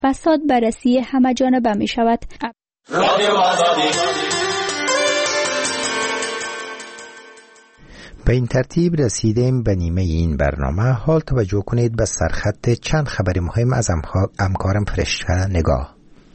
فساد بررسی همه جانبه می شود. به این ترتیب رسیدیم به نیمه این برنامه. حال توجه کنید به سرخط چند خبر مهم از همکارم فرشته نگاه.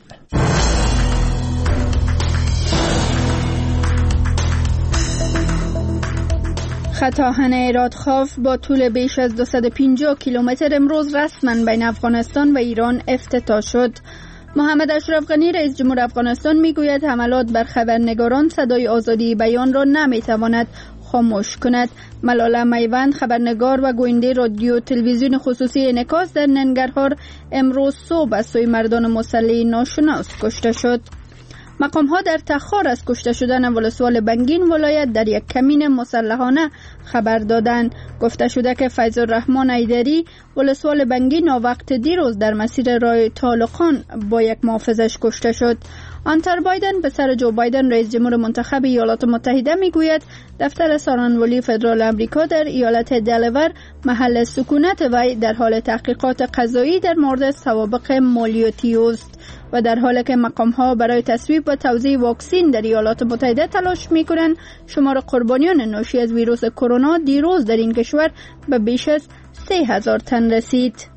خط آهن رادخاف با طول بیش از 250 کیلومتر امروز رسما بین افغانستان و ایران افتتاح شد. محمد اشرف غنی رئیس جمهور افغانستان میگوید حملات بر خبرنگاران صدای آزادی بیان را نمیتواند خاموش کند. ملاله میوند خبرنگار و گوینده رادیو تلویزیون خصوصی انعکاس در ننگرهار امروز صبح از سوی مردان مسلح ناشناس کشته شد. مقام ها در تخار از کشته شدن ولسوال بنگین ولایت در یک کمین مسلحانه خبر دادند. گفته شده که فیض الرحمن ایدری ولسوال بنگین وقت دیروز در مسیر راه طالقان با یک محافظش کشته شد. آنتر بایدن پسر جو بایدن رئیس جمهور منتخب ایالات متحده میگوید دفتر سارنولی فدرال آمریکا در ایالت دلور محل سکونت وی در حال تحقیقات قضایی در مورد سوابق مالیاتی است و در حالی که مقام‌ها برای تصویب و توزیع واکسن در ایالات متحده تلاش می‌کنند، شمار قربانیان ناشی از ویروس کرونا دیروز در این کشور به بیش از 3000 تن رسید.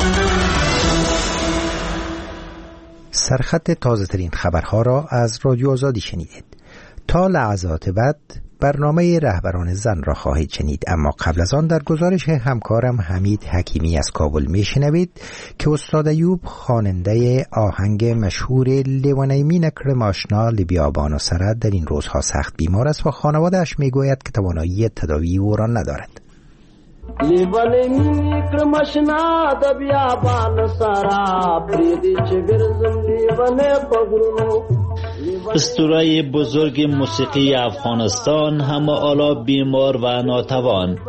سرخط تازه ترین خبرها را از رادیو آزادی شنیدید. تا لحظات بعد برنامه رهبران زن را خواهید شنید، اما قبل از آن در گزارش همکارم حمید حکیمی از کابل میشنوید که استاد ایوب خواننده آهنگ مشهور لیوانه می نکرم آشنا لبیابان و سرد در این روزها سخت بیمار است و خانواده‌اش میگوید که توانایی تداوی او را ندارد. لیوانه می نکرم آشنا د بیابان سرد پریدی چه ګرځم لیوانه پغرونو. اسطوره بزرگ موسیقی افغانستان همه حالا بیمار و ناتوان.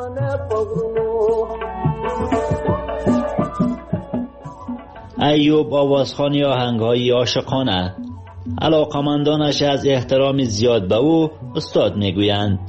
ایوب آوازخوانی آهنگ‌های عاشقانه. علاقمندانش از احترام زیاد به او استاد میگویند.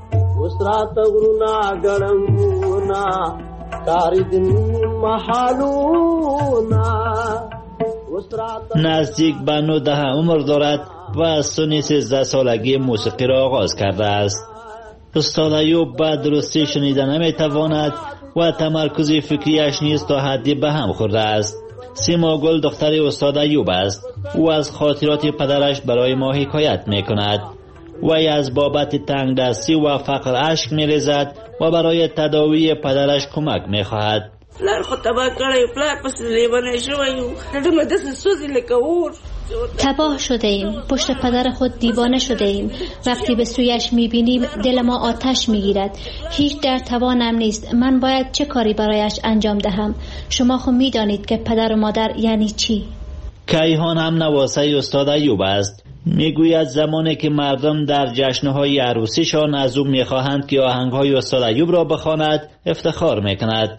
نزدیک به 19 عمر دارد و از سن 13 سالگی موسیقی را آغاز کرده است. استاد ایوب به درستی شنیده نمیتواند و تمرکز فکریش نیز تا حدی به هم خورده است. سیما گل دختر استاد ایوب است. او از خاطرات پدرش برای ما حکایت میکند. وی از بابت تنگ دستی و فقر اشک میریزد و برای تداوی پدرش کمک میخواهد. پلار خو تباه کړی، پلار پس لیوانه شوی و هډونه داسې سوزي لکه اور. تباه شده ایم، پشت پدر خود دیوانه شده ایم. وقتی به سویش میبینیم دل ما آتش میگیرد. هیچ در توانم نیست. من باید چه کاری برایش انجام دهم؟ شما خود میدانید که پدر و مادر یعنی چی. کیهان هم نواسه استاد ایوب است. میگوید زمانی که مردم در جشنهای عروسیشان از او میخواهند که آهنگهای استاد ایوب را بخواند افتخار میکند.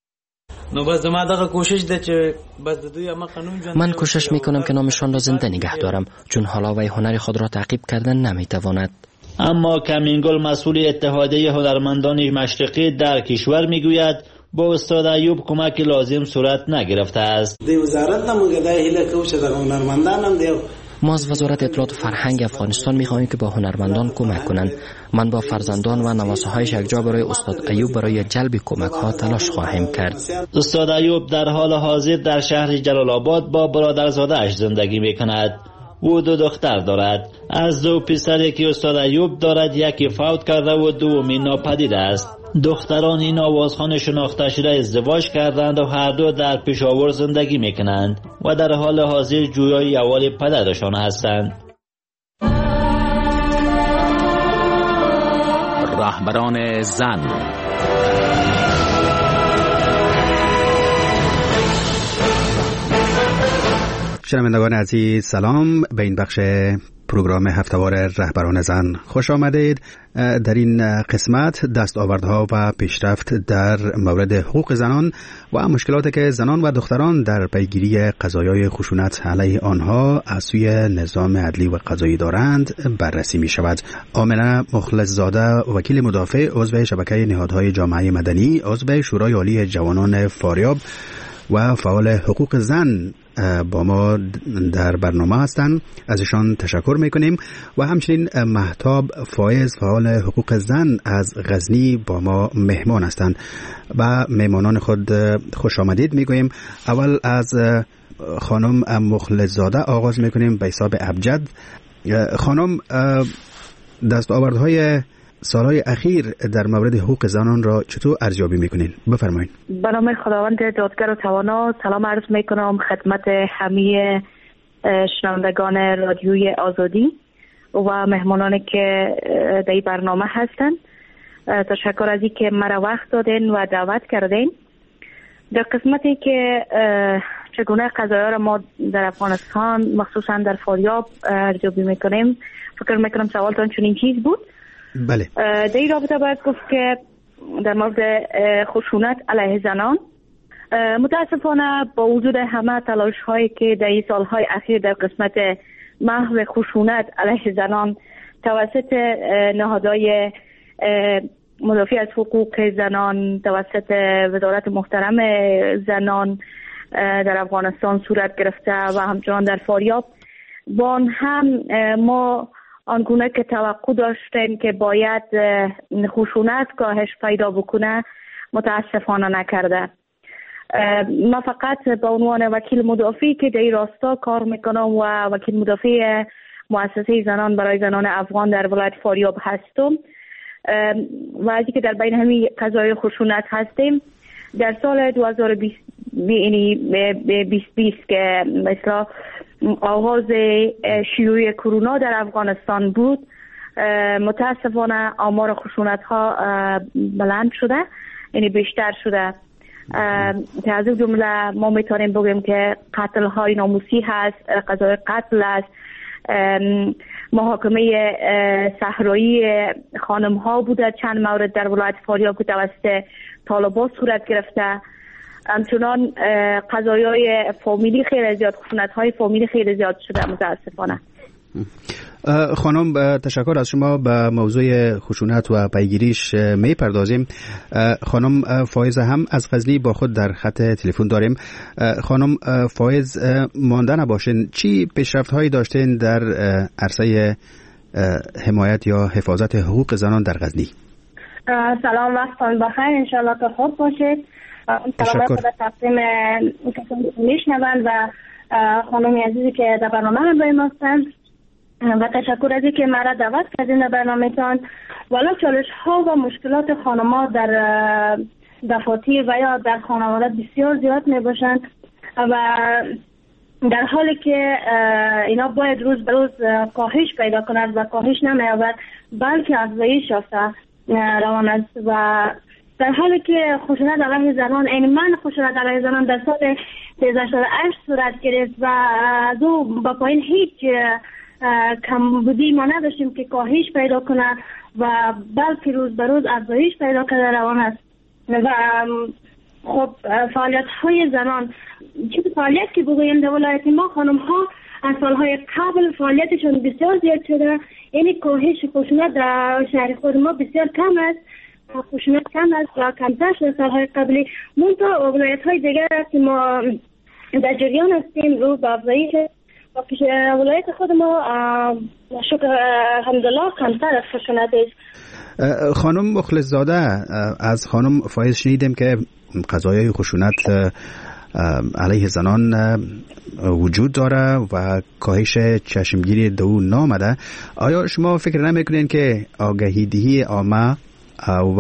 من کوشش میکنم که نامشان را زنده نگه دارم، چون حالا وی هنر خود را تعقیب کردن نمیتواند. اما کمینگل مسئول اتحادیه هنرمندان مشرقی در کشور میگوید با استاد ایوب کمک لازم صورت نگرفته است. ما از وزارت اطلاعات و فرهنگ افغانستان می‌خواهیم که با هنرمندان کمک کنند. من با فرزندان و نواسه‌هایش یکجا برای استاد ایوب برای جلب کمک‌ها تلاش خواهیم کرد. استاد ایوب در حال حاضر در شهر جلال آباد با برادرزاده‌اش زندگی می‌کند. او 2 دختر دارد. از 2 پسری که استاد ایوب دارد، یکی فوت کرده و دومی ناپدید است. دختران این آوازخوان شناخته شده ازدواج کردند و هر دو در پشاور زندگی میکنند و در حال حاضر جویای اول پدرشان هستند. رهبران زن. شنوندگان عزیز سلام، به این بخش پروگرام هفته‌وار رهبران زن خوش آمدید. در این قسمت دستاوردها و پیشرفت در مورد حقوق زنان و مشکلاتی که زنان و دختران در پیگیری قضایای خشونت علیه آنها از سوی نظام عدلی و قضایی دارند بررسی می شود. آمنه مخلص زاده، وکیل مدافع، عضو شبکه نهادهای جامعه مدنی، عضو شورای عالی جوانان فاریاب و فعال حقوق زن با ما در برنامه هستند. ازشان تشکر میکنیم و همچنین مهتاب فایز فعال حقوق زن از غزنی با ما مهمان هستند و مهمانان خود خوش آمدید میگوییم. اول از خانم مخلص‌زاده آغاز میکنیم به حساب ابجد. خانم، دستاوردهای سالهای اخیر در مورد حقوق زنان را چطور ارزیابی میکنین؟ بفرمایید. به نام خداوند دادگر و توانا سلام عرض میکنم خدمت همه شنوندگان رادیوی آزادی و مهمانانی که در این برنامه هستند. تشکر از اینکه مرا وقت دادین و دعوت کردین. در قسمتی که چگونه قضایا را ما در افغانستان مخصوصا در فاریاب ارزیابی میکنیم، فکر میکنم سوالتان چنین چیز بود. بله. در این رابطه باید گفت که در مورد خشونت علیه زنان متاسفانه با وجود همه تلاش هایی که در این سالهای اخیر در قسمت محو خشونت علیه زنان توسط نهادهای مدافع از حقوق زنان، توسط وزارت محترم زنان در افغانستان صورت گرفته و همچنان در فاریاب، با آن هم ما آنگونه که توقع داشتیم که باید خشونت کاهش پیدا بکنه متاسفانه نکرده. ما فقط به عنوان وکیل مدافعی که در این راستا کار میکنم و وکیل مدافع مؤسسه زنان برای زنان افغان در ولایت فاریاب هستم و از که در بین همین قضایای خشونت هستیم، در سال 2020 که مثلا آغاز شیوع کرونا در افغانستان بود، متاسفانه آمار خشونت ها بلند شده، یعنی بیشتر شده. که از این جمله ما میتونیم بگیم که قتل های ناموسی هست، قضای قتل است، محاکمه صحرایی خانم ها بوده چند مورد در ولایت فاریاب که توسط طالبان صورت گرفته. همچنان قضایای فامیلی خیلی زیاد، خشونت های فامیلی خیلی زیاد شده متاسفانه. خانم تشکر از شما. به موضوع خشونت و پیگیریش می پردازیم. خانم فایز هم از غزنی با خود در خط تلفن داریم. خانم فایز، مانده نباشین، چی پیشرفت هایی داشتین در عرصه حمایت یا حفاظت حقوق زنان در غزنی؟ سلام، وقتتان بخیر، انشالله که خوب باشید. سلام خدا تقدیم میشنوند و خانم عزیزی که در برنامه همراه ما هستند و تشکر از اینکه مرا دعوت کردین در برنامه‌تان. والا چالش ها و مشکلات خانم‌ها در دفاتر و یا در خانواده بسیار زیاد می باشند و در حالی که اینا باید روز به روز کاهش پیدا کند و کاهش نمی‌یابد بلکه افزایش یافته روان است. و در حالی که خشونت علیه زنان، این من خشونت علیه زنان در سال 2008 صورت گرفت و از او با پایین هیچ کمبودی ما نداشتیم که کاهش پیدا کنه و بلکه روز به روز افزایش پیدا کرده روان است. و خب فعالیت های زنان، چه فعالیت که بگویم در ولایت ما، خانم ها از سالهای قبل فعالیتشون بسیار زیاد شده، یعنی کاهش خشونت در شهر خود ما بسیار کم است، خشونت کم است و کمتر شده سالهای قبلی. منتها ولایت های دیگر که ما در جریان هستیم رو به افزایش و پیش ولایت خود ما شکر الحمدلله کمتر از خشونت است. خانم مخلص‌زاده، از خانم فایز شنیدیم که قضایای خشونت علیه زنان وجود داره و کاهش چشمگیری دو نامده. آیا شما فکر نمیکنین که آگاهی دهی عامه و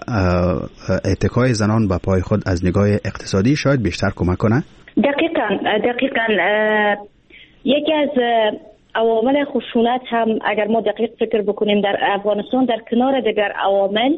اتکای زنان به پای خود از نگاه اقتصادی شاید بیشتر کمک کنه؟ دقیقاً یکی از عوامل خشونت هم اگر ما دقیق فکر بکنیم در افغانستان در کنار دیگر عوامل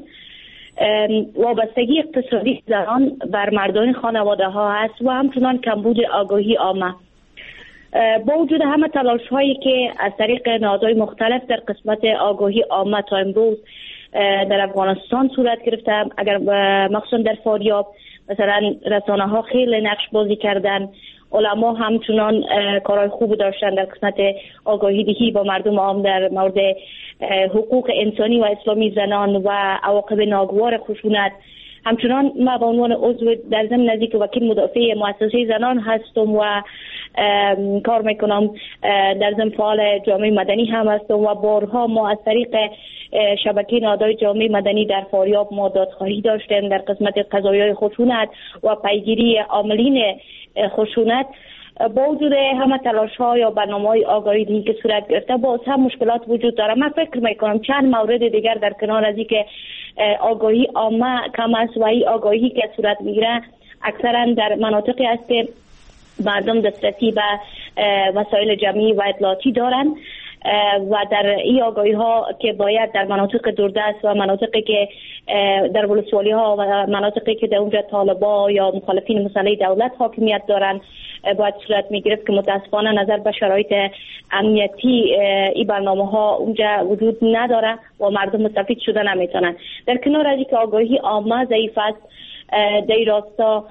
وابستگی اقتصادی زنان بر مردان خانواده ها هست و همچنان کمبود آگاهی عامه. با وجود همه تلاش هایی که از طریق نهادهای مختلف در قسمت آگاهی عامه تا امروز در افغانستان صورت گرفته، اگر مخصوصا در فاریاب مثلا رسانه ها خیلی نقش بازی کردن، علما همچنان کارهای خوب داشتن در قسمت آگاهی دهی با مردم عام در مورد حقوق انسانی و اسلامی زنان و عواقب ناگوار خشونت همچنان ما به عنوان عضو در ضمن نزدیک وکیل مدافع مؤسسه زنان هستم و کار میکنم، در ضمن فعال جامعه مدنی هم هستم و بارها ما از طریق شبکه نهادهای جامعه مدنی در فاریاب ما دادخواهی داشتیم در قسمت قضایای خشونت و پیگیری عاملین خشونت. با وجود همه تلاش‌ها یا برنامه‌های آگاهی که صورت گرفته باز هم مشکلات وجود داره. من فکر میکنم چند مورد دیگر در کنار از اینکه آگاهی عامه کم است و این آگاهی که صورت میگیره اکثرا در مناطقی است که مردم دسترسی به وسایل جمعی و اطلاعاتی دارن و در این آگاهی ها که باید در مناطق دوردست و مناطقی که در ولسوالی ها و مناطقی که در اونجا طالبا یا مخالفین مسلح دولت حاکمیت دارن باید صورت میگرفت که متاسفانه نظر به شرایط امنیتی این برنامه ها اونجا وجود نداره و مردم مستفید شده نمیتونن. در کنار از اینکه آگاهی عامه ضعیف است، در راستا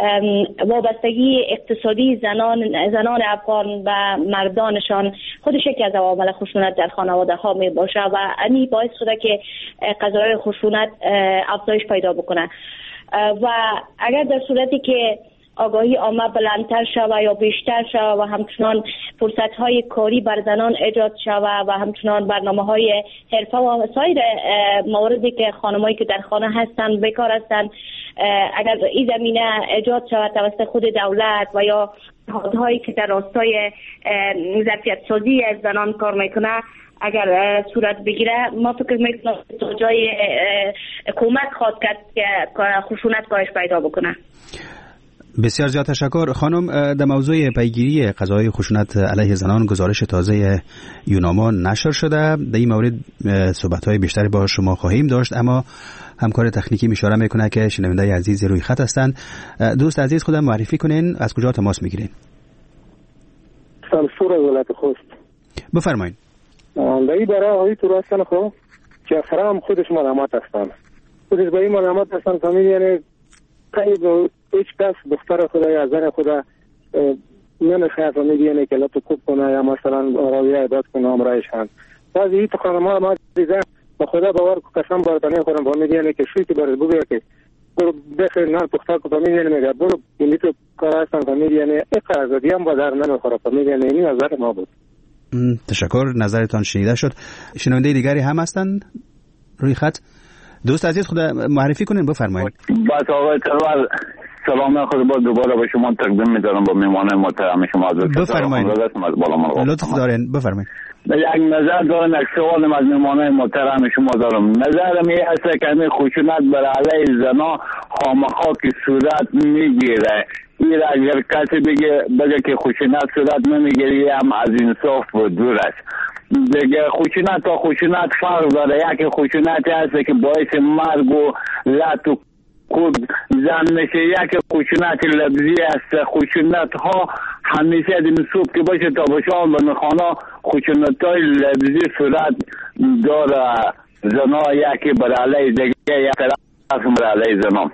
وابستگی اقتصادی زنان افغان و مردانشان خودش یکی از عوامل خشونت در خانواده ها می باشه و این باعث شده که قضایای خشونت افزایش پیدا بکنه و اگر در صورتی که آگاهی عامه بلندتر شود یا بیشتر شود و همچنان فرصت‌های کاری بر زنان ایجاد شود و همچنان برنامه‌های حرفه و سایر مواردی که خانمایی که در خانه هستند بیکار هستند اگر این زمینه ایجاد شود توسط خود دولت و یا نهادهایی که در راستای ظرفیت سازی از زنان کار میکنه اگر صورت بگیره ما فکر میکنم تا جای کمک خواهد کرد که خشونت کاهش پیدا بکنه. بسیار زیاد تشکر خانم. در موضوع پیگیری قضایای خشونت علیه زنان گزارش تازه یوناما نشر شده. در این مورد صحبت‌های بیشتری با شما خواهیم داشت، اما همکار تکنیکی اشاره میکنه که شنونده عزیز روی خط هستند. دوست عزیز خودم معرفی کنین، از کجا تماس میگیرین؟ سمسور ولایت خوست. بفرمایید. در این برای آقای تو راستن خب که اکثرا هم خودش ملامت هستن، خودش به این ملامت هستن فامیل، یعنی قیب هیچ کس دختر خدا یا زن خدا نمیخواه فامیل یعنی که لطو کوب کنه یا مثلا راویه عداد کنه همراهش هم بعضی این خانم‌ها ما دیدن با خدا باور قسم باردنه خودم فامیل یعنی که شوی که برای بگه که برو بخیر نه پختار که فامیل یعنی میگه برو اینی تو کار هستن فامیل یعنی اقرار ازدی هم با در نمیخوره فامیل یعنی این نظر ما بود. تشکر، نظرتان شنیده شد. شنونده دیگری هم هستن روی خط؟ دوست عزیز خود معرفی کنین، بفرمایید. بس آقای ترور سلام خود با دوباره به شما تقدیم می‌دارم با میهمان محترم شما. بفرمایید. لطف دارین، بفرمایید. یک نظر دارم، یک سوالم از میهمان محترم شما دارم. نظرم این است که این خشونت بر علیه زنا خامخا که صورت میگیره، این اگر کسی بگه که خشونت صورت نمیگیره هم از انصاف و دور است. دیگه خشونت تا خشونت فرق داره. یک خشونتی هست که باعث مرگ و لط و کود زن میشه، یک خشونت لفظی است. خشونت ها همیشه دیم صبح که باشه تا باشان به میخوانا خشونت های لفظی صورت داره. زنا یکی بر علیه دیگه یک طرف بر علیه زنا.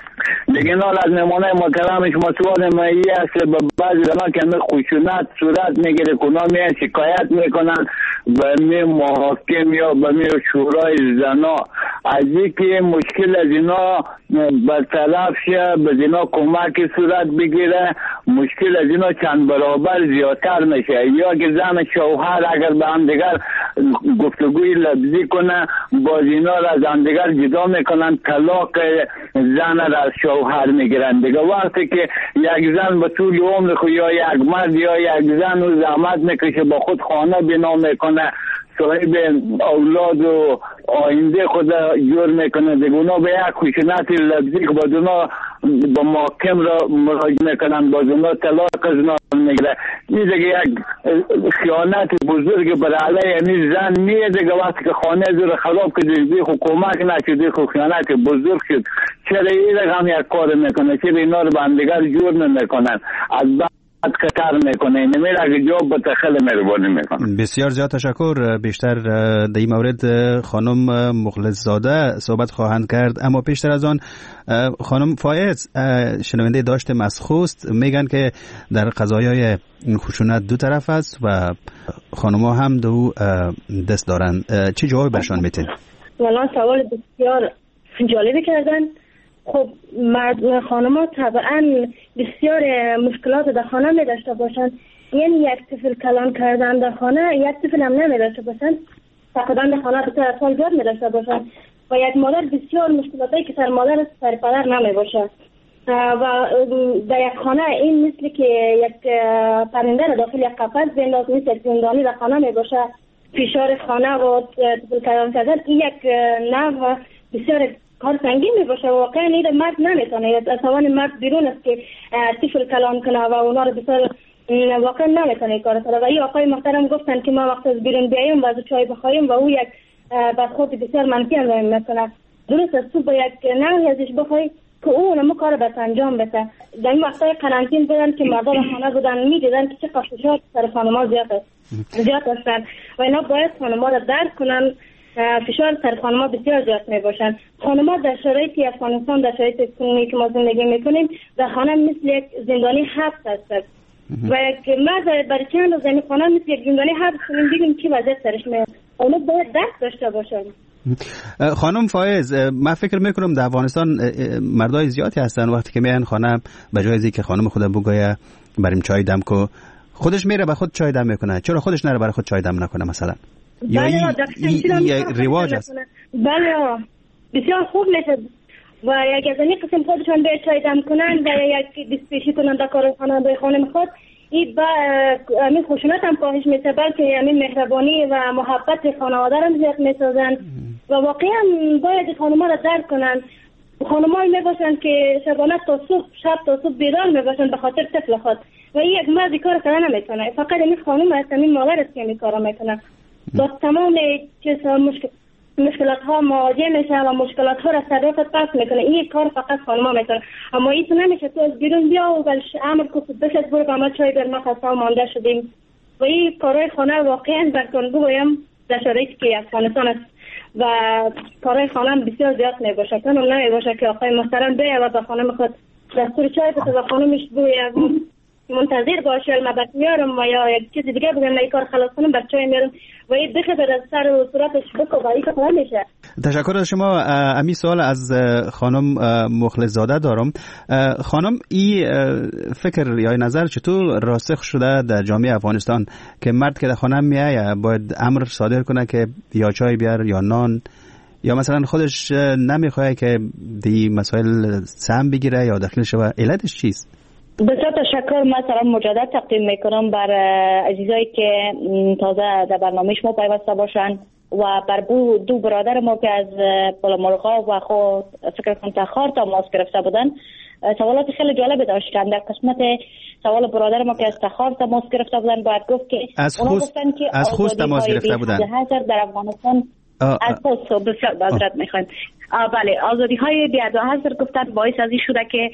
دیگه نال از نمونه محترم شما سوال مایی است به بعضی زمان که خشونت صورت میگیره کنا میان شکایت میکنن به می محاکم یا به می شورای زنا از اینکه مشکل از اینا برطرف شه، به اینا کمک صورت بگیره، مشکل از اینا چند برابر زیادتر میشه. یا که زن شوهر اگر به هم دیگر گفتگوی لفظی کنه باز اینا را از هم دیگر جدا میکنن، طلاق زن را از شوهر میگیرن. دیگه وقتی که یک زن به طول عمر خود یا یک مرد یا یک زن و زحمت میکشه با خود خانه بنا میکنه، صاحب اولاد و آینده خود جور میکنه، دیگه اونا به یک خشونت لفظی که باز اونا با محاکم را مراجعه میکنن، باز اونا طلاق از اونا میگیره. این دیگه یک خیانت بزرگ بر علیه یعنی زن میه. دیگه وقتی که خانه زور خراب که دیگه حکومت نشده خیانت بزرگ شد. چرا این رقم یک کار میکنه؟ چرا اینا رو به هم دیگر جور نمیکنن؟ از خطر میکنه، نمیره اگه جواب به تخیل مهربانی میکنه. بسیار زیاد تشکر. بیشتر در این مورد خانم مخلص زاده صحبت خواهند کرد، اما پیشتر از آن خانم فایز شنونده داشتم از خوست میگن که در قضایای خشونت دو طرف است و خانم‌ها هم دو دست دارن. چه جوابی برشان میتین؟ والا سوال بسیار جالبی کردن. خب مرد خانم‌ها طبعا بسیار مشکلات در خانه می داشته باشند. یعنی یک طفل کلان کردن در خانه، یک طفل هم نمی داشته باشند، فقدان در خانه بسیار اطفال زیاد می داشته باشند و یک مادر بسیار مشکلاتی که سر مادر سر پدر نمی باشد و در یک خانه این مثل که یک پرنده را داخل یک قفس بنداز، مثل یک زندانی در خانه می باشه. فشار خانه و طفل کلان کردن این یک نوع بسیار کار سنگین می باشه. واقعا این مرد نمیتونه، از توان مرد بیرون است که طفل کلان کنه و اونا رو بسیار واقعا نمیتونه کار کنه. و این آقای محترم گفتن که ما وقت از بیرون بیاییم و از چای بخوریم و او یک بدخود بسیار منفی انجام میکنه. درست است تو با یک نوعی ازش بخوای که او اونمو کار بس انجام بده. در این وقتای قرنطین بودن که مردا در خانه بودن میدیدن که چه فشار سر خانم‌ها زیاد هستن و اینا باید خانم‌ها رو درک کنن. فشار سر خانم‌ها بسیار زیاد میباشن. خانم‌ها در شرایطی افغانستان، در شرایط کنونی که ما زندگی میکنیم در خانه مثل یک زندانی حبس هست و یک مرد برای چند روز این خانه مثل یک زندانی حبس کنیم بگیم چی وضعیت سرش میاد. اونا باید درک داشته باشن. خانم فایز، من فکر میکنم در افغانستان مردای زیادی هستن وقتی که میان خانه به جای اینکه خانم خودم بگویه بریم چای دم کو، خودش میره به خود چای دم میکنه. چرا خودش نره برای خود چای دم نکنه مثلا؟ یا این رواج است؟ بله بسیار خوب میشه و یک از این قسم خودشان به چای دم کنن و یک دستپیشی کنن در کار خانه به خانم خود. این با همین خشونت هم کاهش میشه، بلکه همین مهربانی و محبت خانواده هم زیاد میسازن و واقعا باید خانم‌ها را درک کنن. خانم‌هایی میباشن که شبانه تا صبح، شب تا صبح بیدار میباشن به خاطر طفل خود و این یک مرد کار کردن نمیتونه. فقط این خانم است، این مادر است که این کارا میکنه. با تمام مشکلات ها مواجه میشه و مشکلات ها را صداقت پس میکنه. این کار فقط خانم‌ها میکنه. اما این تو نمیشه تو از بیرون بیا و بلش امر کو بشد برو با ما چای در ما خسته و مانده شدیم و این کارهای خانه واقعا براتون بگویم در شرایطی که افغانستان است و کارهای خانه بسیار زیاد میباشه. کنم نمیباشه که آقای محترم بیه و به خانم خود دستور چای بده و خانمش بویه منتظر باشه البته میارم و یا یک چیز دیگه بگم من کار خلاص کنم بچه‌ای میارم و این بخه در سر و صورتش بکو و این کار نمیشه. تشکر از شما. امی سوال از خانم مخلص زاده دارم. خانم این فکر یا نظر چطور راسخ شده در جامعه افغانستان که مرد که در خانه میایه باید امر صادر کنه که یا چای بیار یا نان، یا مثلا خودش نمیخواد که دی مسائل سهم بگیره یا داخل شوه؟ علتش چیست؟ بسیار تشکر. من سلام مجدد تقدیم میکنم بر عزیزایی که تازه در برنامه شما پیوسته باشن و بر دو برادر ما که از بلامرغا و خود فکر کنم تخار تا ماست گرفته بودن سوالات خیلی جالب داشتن. در قسمت سوال برادر ما که از تخار تا ماست گرفته بودن باید گفت که از خوست تماس گرفته بودن در افغانستان از خوست بسیار بازرد میخوایم. بله آزادی های بیاد حاضر گفتن باعث از این شده که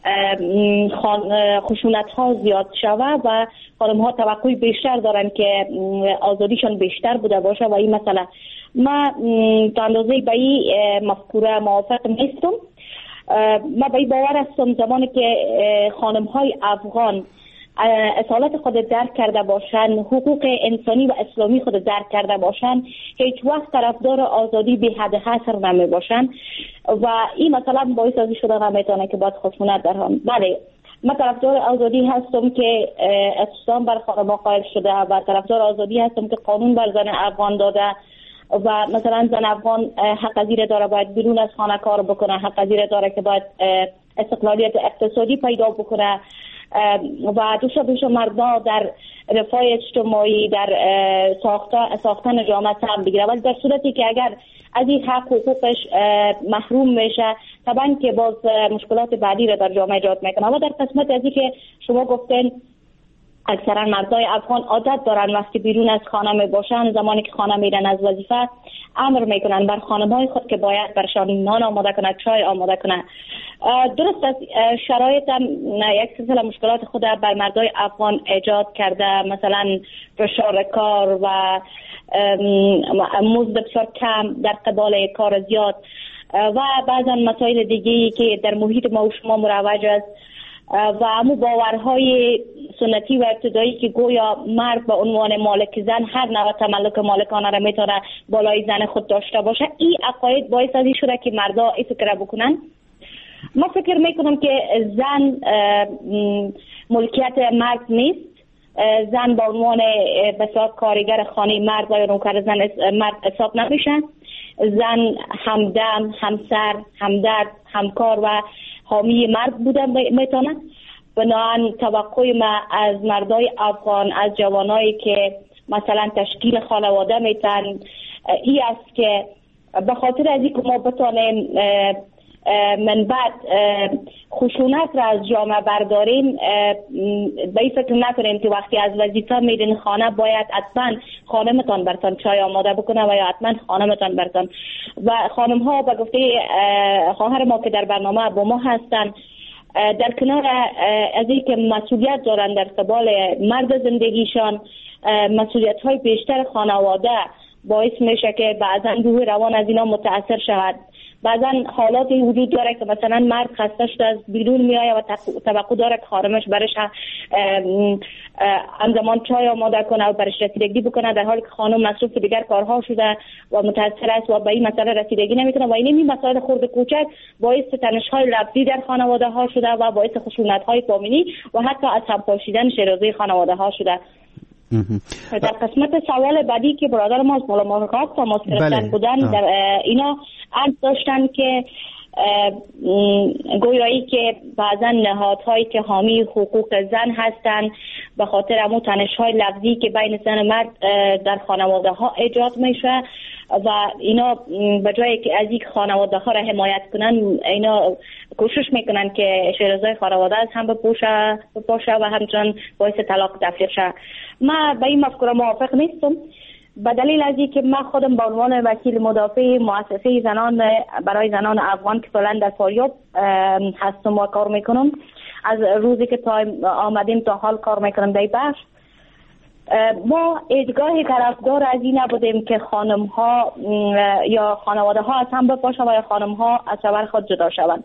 خشونت ها زیاد شوه و خانم ها توقع بیشتر دارن که آزادیشان بیشتر بوده باشه و این مسئله من تا اندازه به این مفکوره موافق نیستم. من به این باور هستم زمانی که خانم های افغان اصالت خود درک کرده باشن، حقوق انسانی و اسلامی خود درک کرده باشن، هیچ وقت طرفدار آزادی به حد حصر نمی باشن و این مثلا باعث از شده نمیتونه که باید خشونت در هم. بله من طرفدار آزادی هستم که اسلام بر خانم‌ها قائل شده و طرفدار آزادی هستم که قانون بر زن افغان داده و مثلا زن افغان حق زیر داره باید بیرون از خانه کار بکنه، حق زیر داره که باید استقلالیت اقتصادی پیدا بکنه و دوست مردها در رفاه اجتماعی در ساختن جامعه سهم بگیره. ولی در صورتی که اگر از این حق حقوقش محروم میشه طبعا که باز مشکلات بعدی را در جامعه ایجاد میکنه. و در قسمت ازی که شما گفتین اکثرا مردای افغان عادت دارن وقتی بیرون از خانه می باشن زمانی که خانه میرن از وظیفه امر میکنن بر خانم‌های خود که باید برشان نان آماده کنه، چای آماده کنه. درست است شرایط هم یک سلسله مشکلات خود بر مردای افغان ایجاد کرده، مثلا فشار کار و مزد بسیار کم در قبال کار زیاد و بعضا مسائل دیگه‌ای که در محیط ما و شما مروج است و همون باورهای سنتی و ابتدایی که گویا مرد به عنوان مالک زن هر نوع تملک مالکانه را میتونه بالای زن خود داشته باشه. این عقاید باعث از این شده که مردا این فکر بکنن ما فکر میکنم که زن ملکیت مرد نیست. زن با عنوان بسیار کارگر خانه مرد و نوکر زن مرد حساب نمیشن. زن همدم، همسر، همدرد، همکار و حامی مرد بودن میتونه. بنابراین توقع ما از مردای افغان، از جوانایی که مثلا تشکیل خانواده میتن ای است که به خاطر از اینکه ما بتانیم من بعد خشونت را از جامعه برداریم، به این فکر نکنیم که وقتی از وظیفه میرین خانه باید حتما خانمتان برتان چای آماده بکنه و یا حتما خانمتان برتان. و خانم ها به گفته خواهر ما که در برنامه با ما هستن، در کنار از اینکه مسئولیت دارن در قبال مرد زندگیشان، مسئولیت های بیشتر خانواده باعث میشه که بعضا روح روان از اینا متاثر شود. بعضا حالاتی وجود داره که مثلا مرد خسته شده از بیرون میآید و توقع داره که خانمش برش همزمان چای آماده کنه و برش رسیدگی بکنه، در حالی که خانم مصروف دیگر کارها شده و متاثر است و به این مسئله رسیدگی نمیکنه. و این مسائل خرد کوچک باعث تنش‌های لفظی در خانواده ها شده و باعث خشونت‌های فامیلی و حتی از هم پاشیدن شیرازه خانواده ها شده. در قسمت سوال بعدی که برادر ما از ملاقات تماس گرفتن بودن، در اینا عرض داشتن که گویایی که بعضا نهادهایی که حامی حقوق زن هستن به خاطر همون تنش‌های لفظی که بین زن و مرد در خانواده ها ایجاد میشه و اینا به جایی که از این خانواده ها را حمایت کنن، اینا کوشش میکنن که شیرازه خانواده از هم بپاشه و همچنان باعث طلاق تفریق شه. من به این مفکوره موافق نیستم، به دلیل از اینکه من خودم به عنوان وکیل مدافع مؤسسه زنان برای زنان افغان که فعلا در فاریاب هستم و کار میکنم، از روزی که تا آمدیم تا حال کار میکنم در بخش، ما ایدگاه طرفدار از این نبودیم که خانم ها یا خانواده ها از هم بپاشن و یا خانم ها از شوهر خود جدا شوند.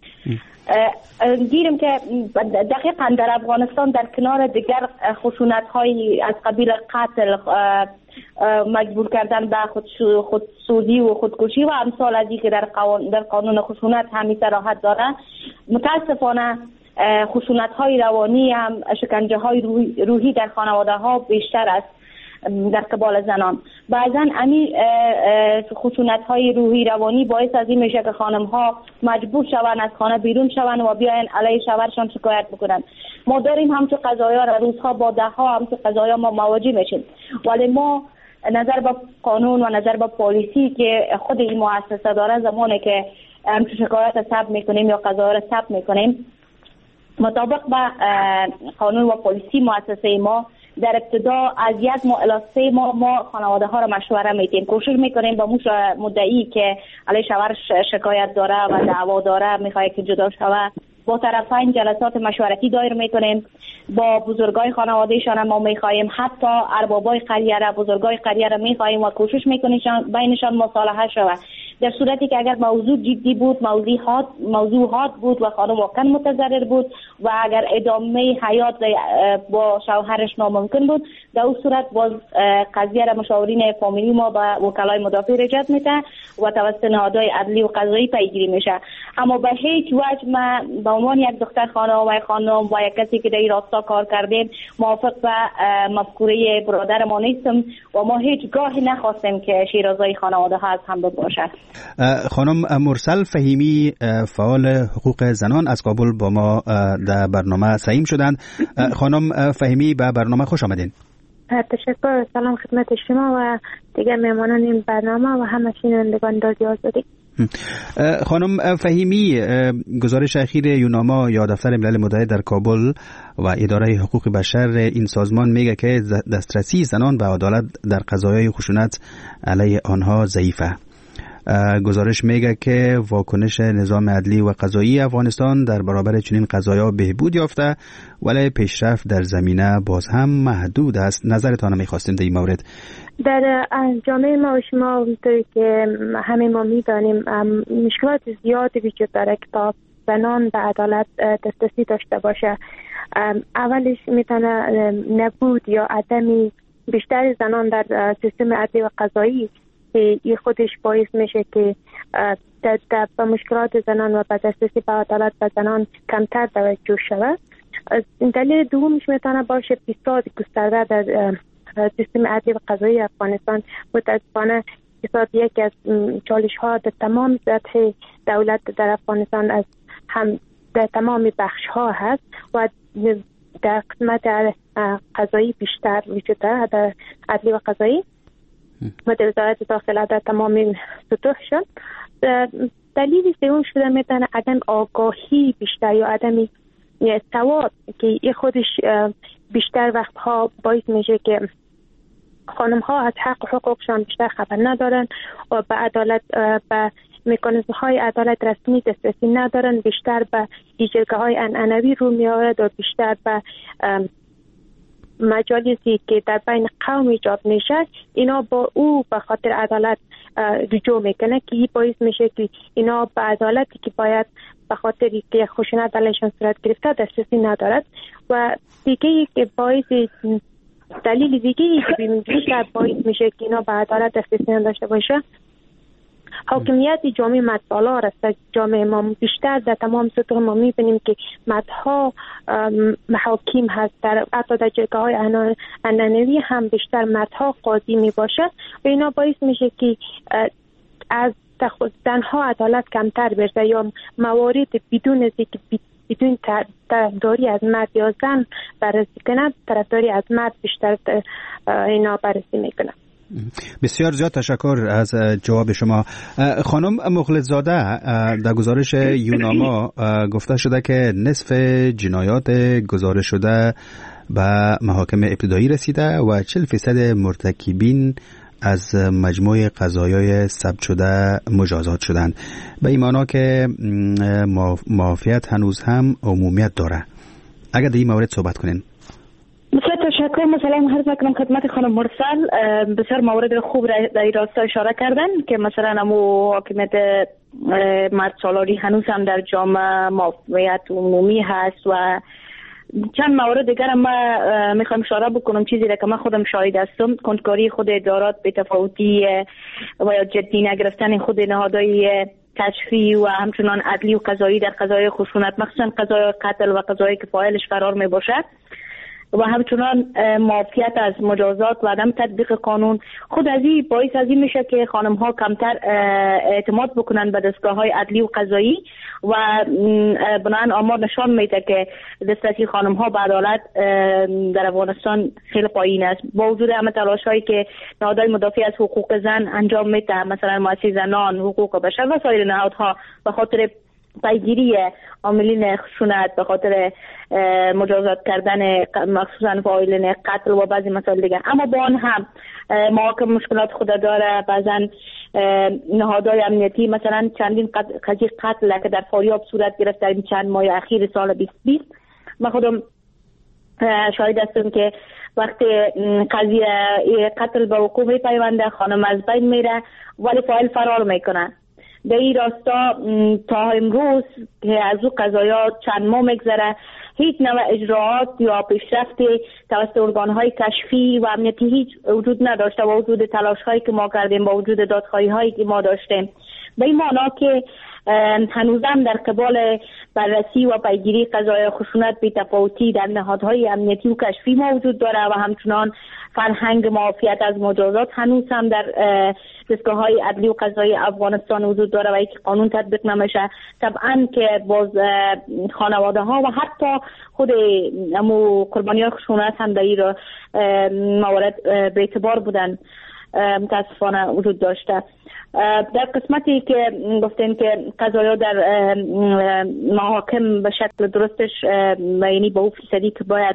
دیدیم که دقیقا در افغانستان در کنار دیگر خشونت های از قبیل قتل، مجبور کردن به خودسوزی و خودکشی و امثال از این که در قانون خشونت همی صراحت داره، متاسفانه خشونت های روانی هم، شکنجه های روحی در خانواده ها بیشتر است در قبال زنان. بعضا امی خشونت های روحی روانی باعث از این میشه که خانم ها مجبور شوند از خانه بیرون شوند و بیاین علیه شوهرشان شکایت بکنن. ما داریم همچون قضایا را روزها با ده ها همچون قضایا ما مواجه میشیم، ولی ما نظر به قانون و نظر به پالیسی که خود این مؤسسه داره، زمانی که همچون شکایت ثبت میکنیم یا قضایا را ثبت میکنیم، مطابق با قانون و پالیسی مؤسسه ما در ابتدا از 1 ماه الی 3 ماه ما خانواده ها را مشوره میدیم. کوشش میکنیم با مدعی که علیه شوهر شکایت داره و دعوا داره میخواد که جدا شود، با طرفین جلسات مشورتی دایر میکنیم. با بزرگای خانوادهشان ما میخواهیم، حتی اربابای قریه را، بزرگای قریه را میخواهیم و کوشش میکنیم بینشان مصالحه شود. در صورتی که اگر موضوع جدی بود، موضوعات بود و خانم واقعا متضرر بود و اگر ادامه حیات با شوهرش ناممکن بود، در اون صورت باز قضیه را مشاورین فامیلی ما با وکلای مدافع رجعت میده و توسط نهادهای عدلی و قضایی پیگیری میشه. اما به هیچ وجه من به عنوان یک دختر خانم و یک کسی که در این راستا کار کردیم موافق به مفکوره برادر ما نیستم و ما هیچگاه نخواستیم که شیرازه خانواده ها از هم باشد. خانم مرسل فهیمی، فعال حقوق زنان از کابل با ما در برنامه سهیم شدند. خانم فهیمی به برنامه خوش آمدین. تشکر. سلام خدمت شما و دیگر مهمانان این برنامه و همه شنوندگان رادیو آزادی. خانم فهیمی، گزارش اخیر یوناما یا دفتر ملل متحد در کابل و اداره حقوق بشر این سازمان میگه که دسترسی زنان به عدالت در قضایای خشونت علیه آنها ضعیفه. گزارش میگه که واکنش نظام عدلی و قضایی افغانستان در برابر چنین قضایا بهبود یافته، ولی پیشرفت در زمینه باز هم محدود است. نظرتان میخواستیم در این مورد. در جامعه ما و شما اونطوری که همه ما میدانیم مشکلات زیادی وجود داره که تا زنان به عدالت دسترسی داشته باشه. اولش میتونه نبود یا عدمی بیشتر زنان در سیستم عدلی و قضایی که این خودش باعث میشه که به مشکلات زنان و به دسترسی به عدالت به زنان کمتر توجه شود. دلیل دومش میتونه باشه فساد گسترده در سیستم عدلی و قضایی افغانستان. متاسفانه فساد یکی از چالش ها در تمام سطح دولت در افغانستان از هم در تمام بخش ها هست و در قسمت قضایی بیشتر وجود دارد، در عدلی و قضایی و در وزارت داخله در تمام سطوح شد. دلیل سوم شده میتونه عدم آگاهی بیشتر یا عدم سواد که خودش بیشتر وقتها باعث میشه که خانم ها از حق و حقوقشان بیشتر خبر ندارن و به عدالت به مکانیزم های عدالت رسمی دسترسی ندارن، بیشتر به جلگه های عنعنوی رو میآورد و بیشتر به مجالسی که در بین قوم ایجاد میشه اینا با او به خاطر عدالت رجوع میکنه که باعث میشه که اینا به عدالتی که باید به خاطر که خشونت علیشان صورت گرفته دسترسی ندارد. و دیگه که باعث دلیل دیگه که بیشتر باعث میشه که اینا به عدالت دسترسی نداشته باشه حاکمیت جامعه مدبالا است. جامعه ما بیشتر در تمام سطوح ما میبینیم که مدها محاکم هست، در حتی در جلگه های عنعنوی هم بیشتر مدها قاضی میباشد و اینا باعث میشه که از زنها عدالت کمتر برسه یا موارد بدون از که بدون طرفداری از مرد یا زن بررسی کنند، طرفداری از مرد بیشتر اینا بررسی میکنند. بسیار زیاد تشکر از جواب شما. خانم مخلص زاده، در گزارش یوناما گفته شده که نصف جنایات گزارش شده به محاکم ابتدایی رسیده و 40% مرتکبین از مجموع قضایای ثبت شده مجازات شدند. به این معنا که معافیت هنوز هم عمومیت داره. اگر در این مورد صحبت کنین. بسیار تشکر. مثلا عرض میکنم خدمت خانم مرسل، بسیار موارد خوب در این راستا اشاره کردن که مثلا امو حاکمیت مرد سالاری هنوز هم در جامعه معافیت عمومی هست و چند مورد دیگر هم ما میخوام اشاره بکنم، چیزی که من خودم شاهد هستم. کنتکاری خود ادارات به تفاوتی و یا جدی نگرفتن خود نهادهای کشفی و همچنان عدلی و قضایی در قضای خشونت، مخصوصا قضای قتل و قضایی که فاعلش فرار می باشد و همچنان معافیت از مجازات و عدم تطبیق قانون، خود از این باعث از این میشه که خانم ها کمتر اعتماد بکنن به دستگاه های عدلی و قضایی و بنابراین آمار نشان میده که دسترسی خانم ها به عدالت در افغانستان خیلی پایین است. با وجود همه تلاش هایی که نهادهای مدافع از حقوق زن انجام میده، مثلا مؤسسه زنان، حقوق بشر و سایر نهادها به خاطر پیگیری عاملین خشونت، به خاطر مجازات کردن مخصوصا فاعلین قتل و بعضی مسائل دیگه، اما با آن هم محاکم مشکلات خود داره. بعضا نهادهای امنیتی مثلا چندین قضیه قتل که در فاریاب صورت گرفت در این چند ماه اخیر سال 2020 من خودم شاهد هستم که وقتی قضیه قتل به وقوع میپیونده خانم از بین میره ولی فاعل فرار میکنه. در این راستا تا امروز که از او قضایا چند ماه میگذره هیچ نوع اجراعات یا پیشرفت توسط ارگان‌های کشفی و امنیتی هیچ وجود نداشته، با وجود تلاش‌هایی که ما کردیم، با وجود دادخواهی‌هایی که ما داشتیم. به این معنا که هنوزم در قبال بررسی و پیگیری قضای خشونت بی تفاوتی در نهادهای امنیتی و کشفی موجود داره و همچنان فرهنگ معافیت از مجازات هنوز هم در دستگاه‌های عدلی و قضایی افغانستان وجود داره و اینکه قانون تطبیق نمیشه. طبعا که باز خانواده ها و حتی خود قربانیان خشونت هم در این موارد به اعتبار بودن متاسفانه وجود داشته. در قسمتی که گفتین که قضایا در محاکم به شکل درستش یعنی به اون فیصدی که باید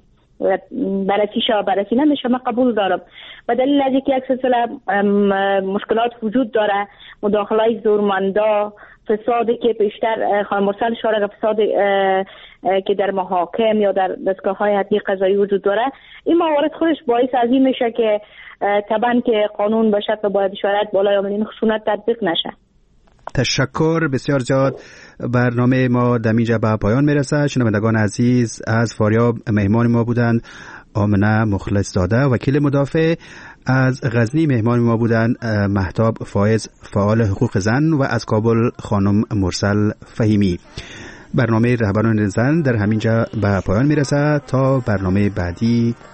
بررسی نمیشه، من قبول دارم. و دلیل از اینکه یک سلسله مشکلات وجود داره، مداخله زورمندا، فسادی که بیشتر خانم مرسل اشاره فساد که در محاکم یا در دستگاه‌های عدلی قضایی وجود داره، این موارد خودش باعث از این میشه که طبعا که قانون به شکل باید شرایط بالای عاملین خشونت تطبیق نشه. تشکر بسیار زیاد. برنامه ما در اینجا به پایان میرسه. شنوندگان عزیز، از فاریاب مهمان ما بودند آمنه مخلص داده وکیل مدافع از غزنی مهمان ما بودند، مهتاب فایز فعال حقوق زن و از کابل خانم مرسل فهیمی. برنامه رهبران زن در همینجا به پایان میرسه. تا برنامه بعدی